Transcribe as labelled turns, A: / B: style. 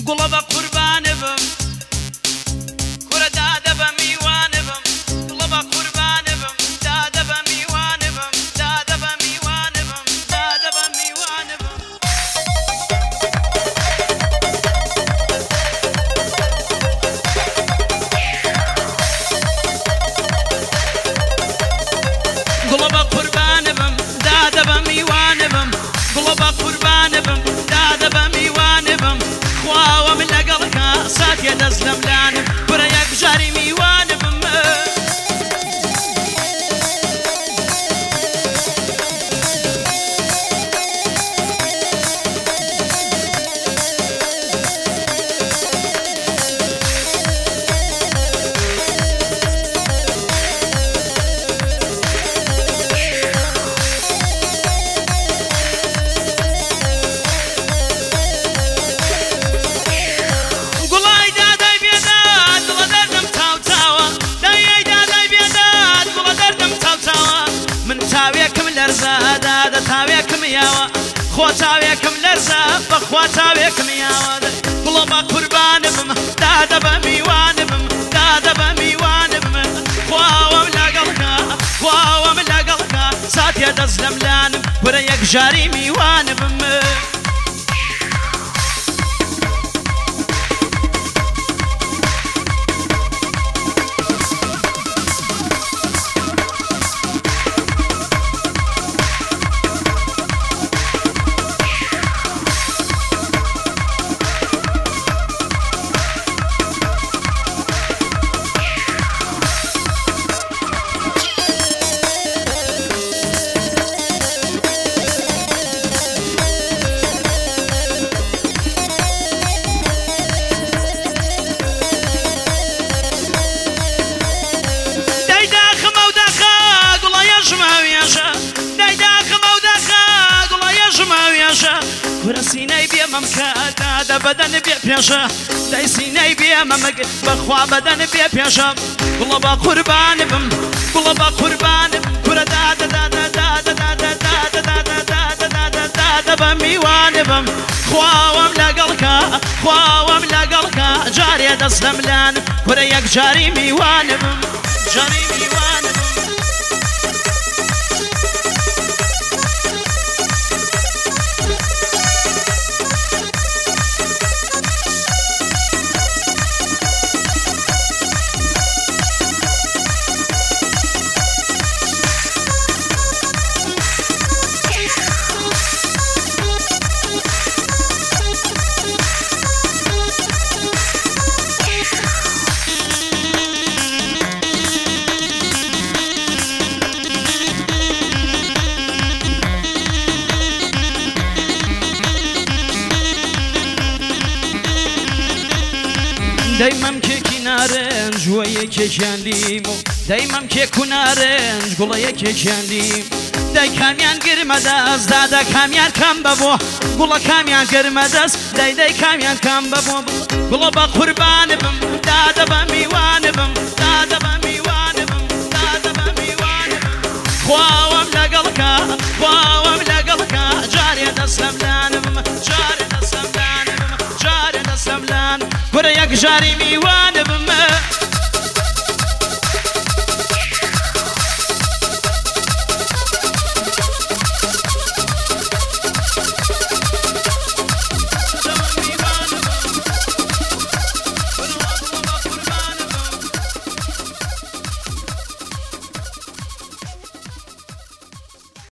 A: گوڵە بە قوربانە بم کورە دادە بە میوانە بم گوڵە بە قوربانە بم دادە بە میوانە بم دادە بە میوانە بم دادە بە میوانە بم گوڵە بە قوربانە بم دادە بە میوانە بم گوڵە بە قوربانە بم دادە بە میوانە بم خواوە من لەگەڵکە ساتیە دەست لەم لانم برە یەک جاری میوانە بم دادە تاوێکم یاوە خۆ تاوێکم لەرزە بەخوا تاوێکم یاوە گوڵە بە قوربانە بم دادە بە میوانە بم دادە بە میوانە بم خواوەم لەگەڵکە خواوەم لەگەڵکە ساتیە دەست لەم لانم ورە یەک جاری میوانە بم ورە سینەی بێمەم کە دادە بەدەن بێ پێشە دەی سینەی بێمەمەگ بەخوا بەدەن بێ پێشە گوڵە بە قوربانە بم گوڵە بە قوربانە کورە دادە دادە دادە دادە دادە دادە دادە دادە دادە بە میوانە بم خواوەم لەگەڵکە خواوەم لەگەڵکە جارێ دەست لەم لانم کورە یەک جاری میوانە بم جاری میوانە بم دەیمەم کێکی نارنج وە یەکێکیان دیم و دەیمەم کێک و نارنج گوڵە یەکێکیان دیم دەی کامیان گرمە دەست دادە کامیان کەم بەبووە گوڵە کامیان گرمە دەست دەی کامیان کەم بەبووە گوڵە بە قوربانە بم دادە بە میوانە بم دادە بە میوانە بم دادە بە میوانە بم خواوەم لەگەڵکە خواوەم لەگەڵکە جارێ دەست لەم لانم جارێ دەست لەم لانم جارێ دەست لەم لانم ورە یەک جاری میوانە